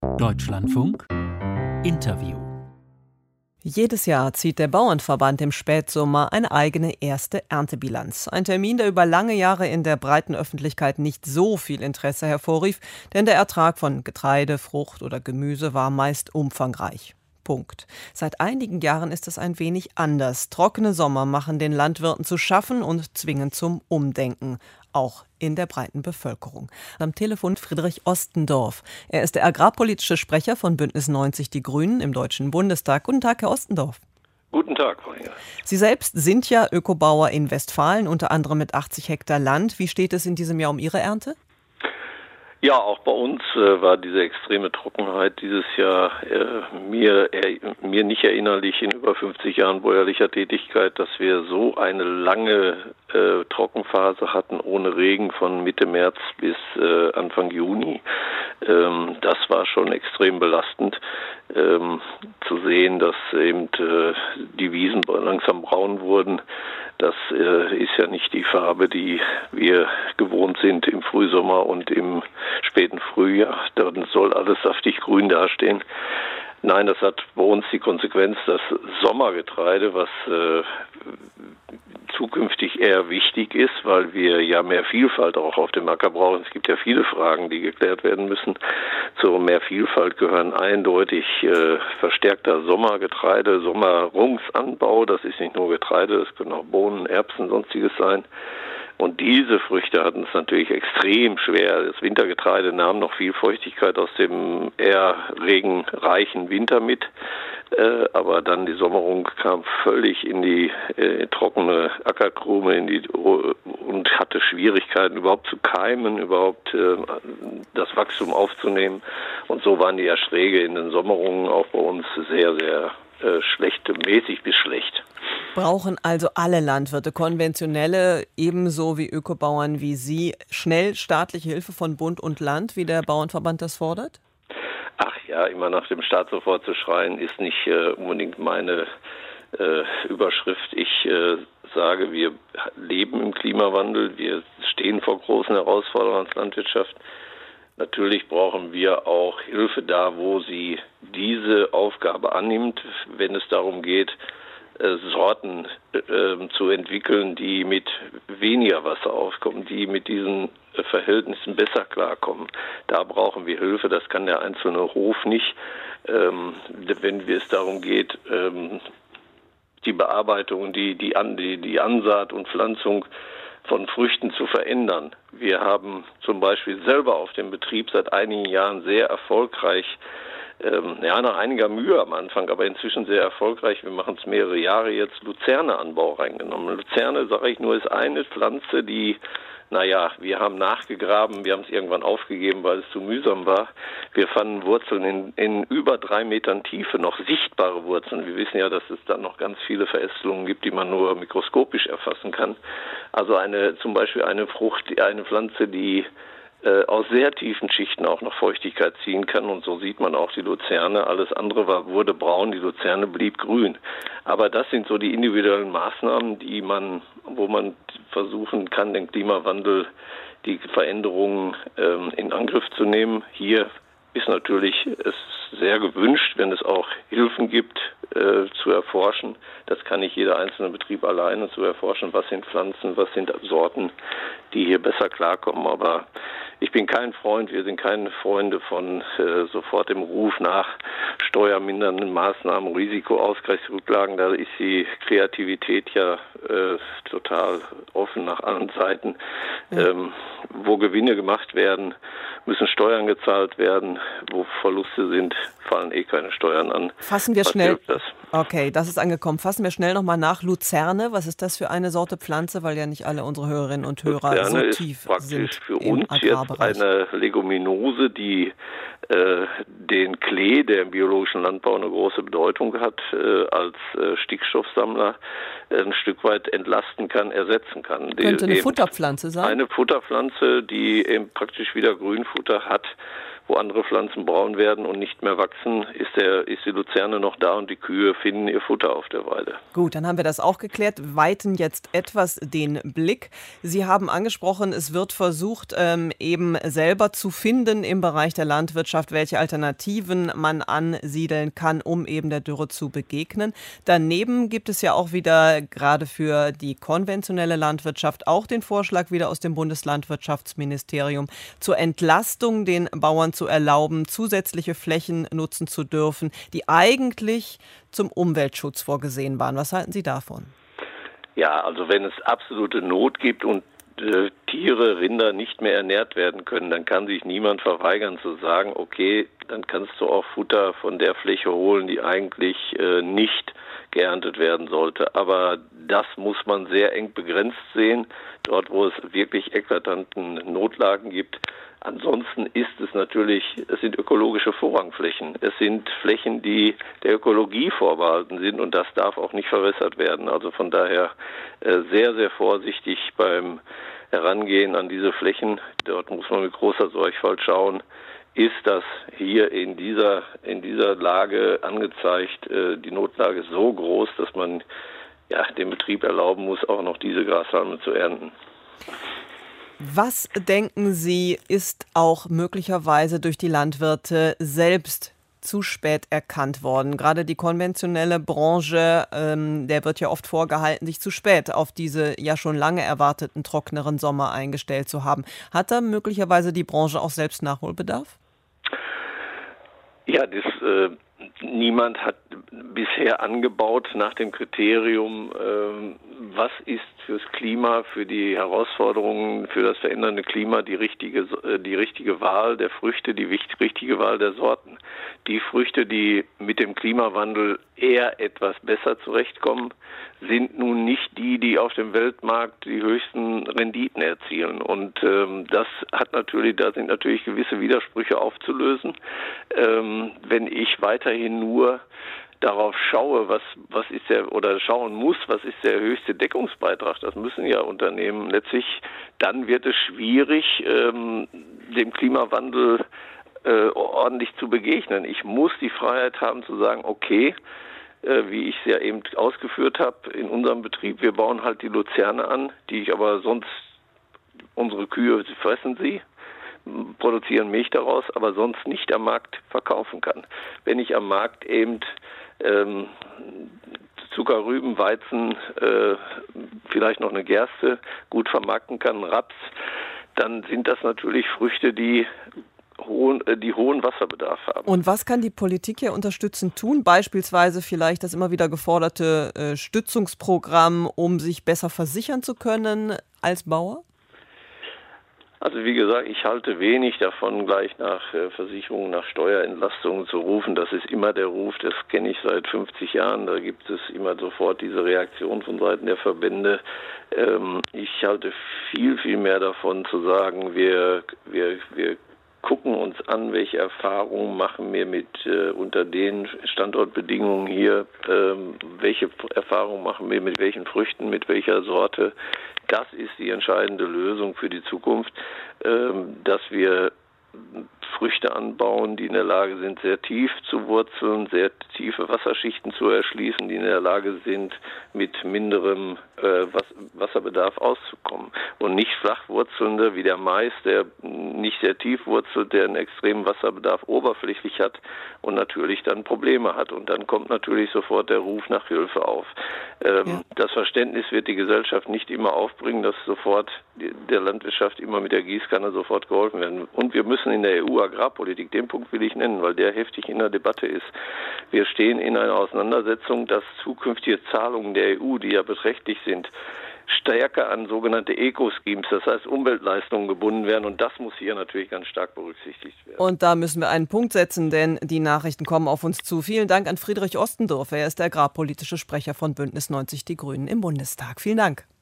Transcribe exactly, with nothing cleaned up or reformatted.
Deutschlandfunk Interview. Jedes Jahr zieht der Bauernverband im Spätsommer eine eigene erste Erntebilanz. Ein Termin, der über lange Jahre in der breiten Öffentlichkeit nicht so viel Interesse hervorrief, denn der Ertrag von Getreide, Frucht oder Gemüse war meist umfangreich. Punkt. Seit einigen Jahren ist es ein wenig anders. Trockene Sommer machen den Landwirten zu schaffen und zwingen zum Umdenken, auch in der breiten Bevölkerung. Am Telefon Friedrich Ostendorf. Er ist der agrarpolitische Sprecher von Bündnis neunzig Die Grünen im Deutschen Bundestag. Guten Tag, Herr Ostendorf. Guten Tag, Frau Inge. Sie selbst sind ja Ökobauer in Westfalen, unter anderem mit achtzig Hektar Land. Wie steht es in diesem Jahr um Ihre Ernte? Ja, auch bei uns äh, war diese extreme Trockenheit dieses Jahr äh, mir, äh, mir nicht erinnerlich in über fünfzig Jahren bäuerlicher Tätigkeit, dass wir so eine lange äh, Trockenphase hatten ohne Regen von Mitte März bis äh, Anfang Juni. Ähm, das war schon extrem belastend, ähm, zu sehen, dass eben äh, die Wiesen langsam braun wurden. Das äh, ist ja nicht die Farbe, die wir gewohnt sind im Frühsommer und im späten Frühjahr. Dann soll alles saftig grün dastehen. Nein, das hat bei uns die Konsequenz, dass Sommergetreide, was äh, zukünftig eher wichtig ist, weil wir ja mehr Vielfalt auch auf dem Acker brauchen. Es gibt ja viele Fragen, die geklärt werden müssen. Zu mehr Vielfalt gehören eindeutig äh, verstärkter Sommergetreide, Sommerungsanbau. Das ist nicht nur Getreide, das können auch Bohnen, Erbsen, sonstiges sein. Und diese Früchte hatten es natürlich extrem schwer. Das Wintergetreide nahm noch viel Feuchtigkeit aus dem eher regenreichen Winter mit. Äh, aber dann die Sommerung kam völlig in die äh, trockene Ackerkrume in die, und hatte Schwierigkeiten überhaupt zu keimen, überhaupt äh, das Wachstum aufzunehmen. Und so waren die Erträge in den Sommerungen auch bei uns sehr, sehr äh, schlecht, mäßig bis schlecht. Brauchen also alle Landwirte, konventionelle ebenso wie Ökobauern wie Sie, schnell staatliche Hilfe von Bund und Land, wie der Bauernverband das fordert? Ach ja, immer nach dem Staat sofort zu schreien, ist nicht äh, unbedingt meine äh, Überschrift. Ich äh, sage, wir leben im Klimawandel, wir stehen vor großen Herausforderungen als Landwirtschaft. Natürlich brauchen wir auch Hilfe da, wo sie diese Aufgabe annimmt, wenn es darum geht, Sorten äh, zu entwickeln, die mit weniger Wasser auskommen, die mit diesen äh, Verhältnissen besser klarkommen. Da brauchen wir Hilfe, das kann der einzelne Hof nicht. Ähm, wenn es darum geht, ähm, die Bearbeitung, die, die, An, die, die Ansaat und Pflanzung von Früchten zu verändern. Wir haben zum Beispiel selber auf dem Betrieb seit einigen Jahren sehr erfolgreich Ähm, ja, nach einiger Mühe am Anfang, aber inzwischen sehr erfolgreich. Wir machen es mehrere Jahre jetzt, Luzerneanbau reingenommen. Luzerne, sage ich nur, ist eine Pflanze, die, naja, wir haben nachgegraben, wir haben es irgendwann aufgegeben, weil es zu mühsam war. Wir fanden Wurzeln in, in über drei Metern Tiefe, noch sichtbare Wurzeln. Wir wissen ja, dass es dann noch ganz viele Verästelungen gibt, die man nur mikroskopisch erfassen kann. Also eine, zum Beispiel eine Frucht, eine Pflanze, die aus sehr tiefen Schichten auch noch Feuchtigkeit ziehen kann, und so sieht man auch die Luzerne. Alles andere war, wurde braun, die Luzerne blieb grün. Aber das sind so die individuellen Maßnahmen, die man, wo man versuchen kann, den Klimawandel, die Veränderungen ähm, in Angriff zu nehmen. Hier ist natürlich es sehr gewünscht, wenn es auch Hilfen gibt, äh, zu erforschen. Das kann nicht jeder einzelne Betrieb alleine zu erforschen. Was sind Pflanzen, was sind Sorten, die hier besser klarkommen. Aber ich bin kein Freund, wir sind keine Freunde von äh, sofort dem Ruf nach steuermindernden Maßnahmen, Risikoausgleichsrücklagen. Da ist die Kreativität ja äh, total offen nach allen Seiten. Ja. Ähm, wo Gewinne gemacht werden, müssen Steuern gezahlt werden. Wo Verluste sind, fallen eh keine Steuern an. Fassen wir was schnell. Das? Okay, das ist angekommen. Fassen wir schnell nochmal nach. Luzerne, was ist das für eine Sorte Pflanze? Weil ja nicht alle unsere Hörerinnen und Hörer Luzerne so tief ist praktisch sind für uns jetzt eine Leguminose, die äh, den Klee, der im biologischen Landbau eine große Bedeutung hat, äh, als äh, Stickstoffsammler äh, ein Stück weit entlasten kann, ersetzen kann. Könnte die, eine Futterpflanze sein? Eine Futterpflanze, die eben praktisch wieder Grünfutter hat, wo andere Pflanzen braun werden und nicht mehr wachsen, ist, der, ist die Luzerne noch da und die Kühe finden ihr Futter auf der Weide. Gut, dann haben wir das auch geklärt. Weiten jetzt etwas den Blick. Sie haben angesprochen, es wird versucht, ähm, eben selber zu finden im Bereich der Landwirtschaft, welche Alternativen man ansiedeln kann, um eben der Dürre zu begegnen. Daneben gibt es ja auch wieder gerade für die konventionelle Landwirtschaft auch den Vorschlag wieder aus dem Bundeslandwirtschaftsministerium zur Entlastung den Bauern zu erlauben, zusätzliche Flächen nutzen zu dürfen, die eigentlich zum Umweltschutz vorgesehen waren. Was halten Sie davon? Ja, also wenn es absolute Not gibt und äh, Tiere, Rinder nicht mehr ernährt werden können, dann kann sich niemand verweigern zu sagen, okay, dann kannst du auch Futter von der Fläche holen, die eigentlich äh, nicht geerntet werden sollte. Aber das muss man sehr eng begrenzt sehen, dort wo es wirklich eklatanten Notlagen gibt. Ansonsten ist es natürlich, es sind ökologische Vorrangflächen. Es sind Flächen, die der Ökologie vorbehalten sind und das darf auch nicht verwässert werden. Also von daher äh, sehr, sehr vorsichtig beim Herangehen an diese Flächen. Dort muss man mit großer Sorgfalt schauen, ist das hier in dieser, in dieser Lage angezeigt, äh, die Notlage ist so groß, dass man ja, dem Betrieb erlauben muss, auch noch diese Grashalme zu ernten. Was denken Sie, ist auch möglicherweise durch die Landwirte selbst zu spät erkannt worden? Gerade die konventionelle Branche, ähm, der wird ja oft vorgehalten, sich zu spät auf diese ja schon lange erwarteten trockeneren Sommer eingestellt zu haben. Hat da möglicherweise die Branche auch selbst Nachholbedarf? Ja, das, äh, niemand hat bisher angebaut nach dem Kriterium, äh, was ist fürs Klima, für die Herausforderungen, für das verändernde Klima die richtige, äh, die richtige Wahl der Früchte, die wichtig, richtige Wahl der Sorten. Die Früchte, die mit dem Klimawandel eher etwas besser zurechtkommen, sind nun nicht die, die auf dem Weltmarkt die höchsten Renditen erzielen. Und ähm, das hat natürlich, da sind natürlich gewisse Widersprüche aufzulösen. Ähm, wenn ich weiterhin nur darauf schaue, was, was ist der, oder schauen muss, was ist der höchste Deckungsbeitrag, das müssen ja Unternehmen letztlich, dann wird es schwierig, ähm, dem Klimawandel äh, ordentlich zu begegnen. Ich muss die Freiheit haben zu sagen, okay, äh, wie ich es ja eben ausgeführt habe, in unserem Betrieb, wir bauen halt die Luzerne an, die ich aber sonst, unsere Kühe fressen sie, produzieren Milch daraus, aber sonst nicht am Markt verkaufen kann. Wenn ich am Markt eben ähm, Zuckerrüben, Weizen, äh, vielleicht noch eine Gerste gut vermarkten kann, Raps, dann sind das natürlich Früchte, die hohen, äh, die hohen Wasserbedarf haben. Und was kann die Politik hier unterstützend tun? Beispielsweise vielleicht das immer wieder geforderte äh, Stützungsprogramm, um sich besser versichern zu können als Bauer? Also wie gesagt, ich halte wenig davon, gleich nach äh, Versicherungen, nach Steuerentlastungen zu rufen. Das ist immer der Ruf, das kenne ich seit fünfzig Jahren. Da gibt es immer sofort diese Reaktion von Seiten der Verbände. Ähm, ich halte viel, viel mehr davon zu sagen, wir, wir, wir gucken uns an, welche Erfahrungen machen wir mit äh, unter den Standortbedingungen hier, ähm, welche Erfahrungen machen wir mit welchen Früchten, mit welcher Sorte. Das ist die entscheidende Lösung für die Zukunft, ähm, dass wir Früchte anbauen, die in der Lage sind, sehr tief zu wurzeln, sehr tiefe Wasserschichten zu erschließen, die in der Lage sind, mit minderem äh, Wasserbedarf auszukommen. Und nicht flachwurzelnde wie der Mais, der nicht sehr tief wurzelt, der einen extremen Wasserbedarf oberflächlich hat und natürlich dann Probleme hat. Und dann kommt natürlich sofort der Ruf nach Hilfe auf. Ähm, ja. Das Verständnis wird die Gesellschaft nicht immer aufbringen, dass sofort der Landwirtschaft immer mit der Gießkanne sofort geholfen werden. Und wir müssen in der E U Agrarpolitik, den Punkt will ich nennen, weil der heftig in der Debatte ist. Wir stehen in einer Auseinandersetzung, dass zukünftige Zahlungen der E U, die ja beträchtlich sind, stärker an sogenannte Eco-Schemes, das heißt Umweltleistungen gebunden werden. Und das muss hier natürlich ganz stark berücksichtigt werden. Und da müssen wir einen Punkt setzen, denn die Nachrichten kommen auf uns zu. Vielen Dank an Friedrich Ostendorf. Er ist der agrarpolitische Sprecher von Bündnis neunzig Die Grünen im Bundestag. Vielen Dank.